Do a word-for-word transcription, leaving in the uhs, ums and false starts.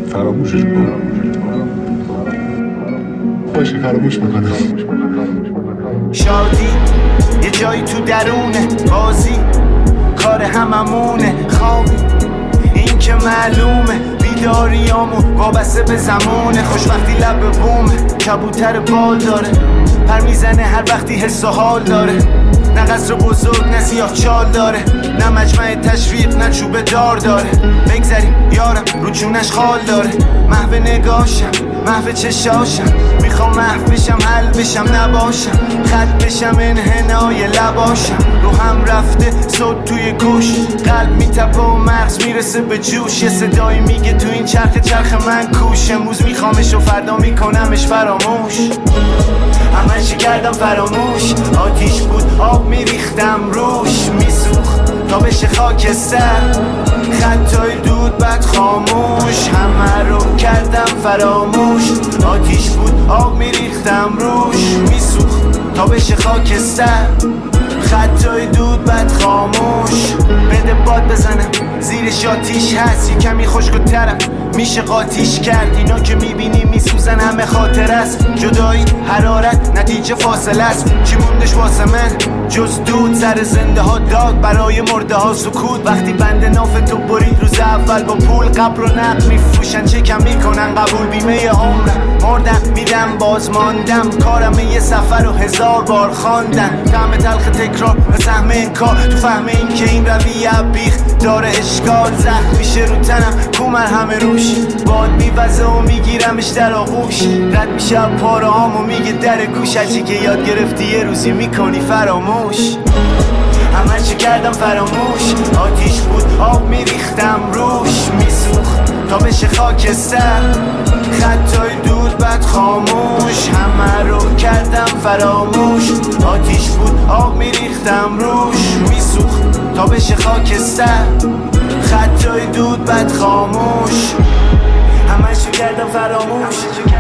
فراموشش کن. باشه فراموش میکنم. شادی یه جایی تو درونه، بازی کار هممونه، خوابی این که معلومه، بیداریامون وابسته به زمونه. خوشبختی لب به بومه، کبوتر بال داره، پر میزنه هر وقتی حس و حال داره. نه قصر بزرگ نه سیاه چال داره، نه مجمع تشویق نه چوب دار داره. بگذریم یارم رو جونش خال داره، محو نگاشم محو چشاشم، میخوام محو بشم حل بشم نباشم، خط بشم انحنای لباشم. رو هم رفته صوت توی گوش، قلب میتپه و مغز میرسه به جوش. یه صدایی میگه تو این چرخ چرخ من کوش، امروز میخوامش و فردا میکنمش فراموش. همه چی کردم فراموش، آتیش بود آب میریختم روش، میسوخت تا بشه خاکستر، خطای دود بد خاموش. همه رو کردم فراموش، آتیش بود آب میریختم روش، میسوخت تا بشه خاکستر، خطای دود بد خاموش. بده باد بزنم زیرش آتیش هست، یه کمی خشک و ترم میشه قاطیش کرد. اینا که میبینی میسوزن همه خاطر است، جدایی حرارت نتیجه فاصله است. چی موندش واسه من جز دود؟ سر زنده ها داد برای مرده ها سکوت. وقتی بند ناف تو برید روز اول با پول، قبر و نقد میفروشن چه کم میکنن قبول. بیمه عمرم مردم میدم باز ماندم، کارم یه سفر و هزار بار خواندن. طعم تلخ تکرار و سهم انکار، تو فهم این که این رویه بیخ داره اشکال. زخم میشه رو تنم کومر همه روش، باد میوزه و میگیرمش در آغوش. رد میشه پاره هام و میگه در گوش، هرچی که یاد گرفتی یه روزی میکنی فراموش. همه چی کردم فراموش، آتیش بود آب میریختم روش، میسوخت تا بشه خاکستر، خطای دود بد خاموش. همه رو کردم فراموش، آتیش بود آب میریختم روش، میسوخت تا بشه خاکستر، خطای دود بد خاموش. همه چی کردم فراموش.